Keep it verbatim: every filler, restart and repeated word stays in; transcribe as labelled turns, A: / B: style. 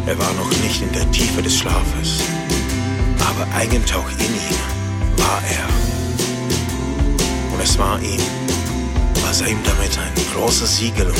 A: Er war noch nicht in der Tiefe des Schlafes, aber eingetaucht in ihn war er. Und es war ihm, als er ihm damit ein großes Siegel